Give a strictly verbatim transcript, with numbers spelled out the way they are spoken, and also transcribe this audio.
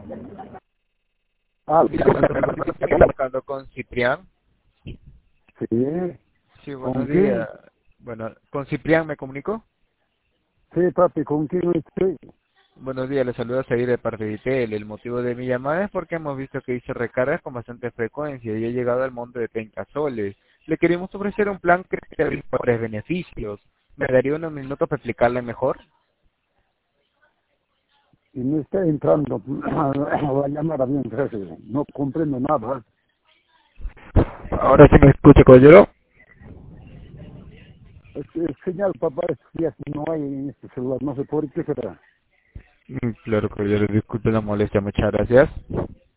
Ah, Estoy buscando con Ciprián. sí. Sí, ¿Con buenos quién? días. Bueno, con Ciprián me comunico. Sí, papi, ¿con quién estoy? Buenos días, les saluda Seguir de parte de I T L. El motivo de mi llamada es porque hemos visto que hice recargas con bastante frecuencia y he llegado al monto de treinta soles. Le queremos ofrecer un plan que te brinda mejores beneficios. ¿Me daría unos minutos para explicarle mejor? Y me está entrando la llamada bien rápido. No comprendo nada. Ahora sí me escucha, caballero. Es que el señal, papá, es que ya no hay en este celular. No sé por qué será. Mm, Claro, caballero, disculpe la molestia, muchas gracias.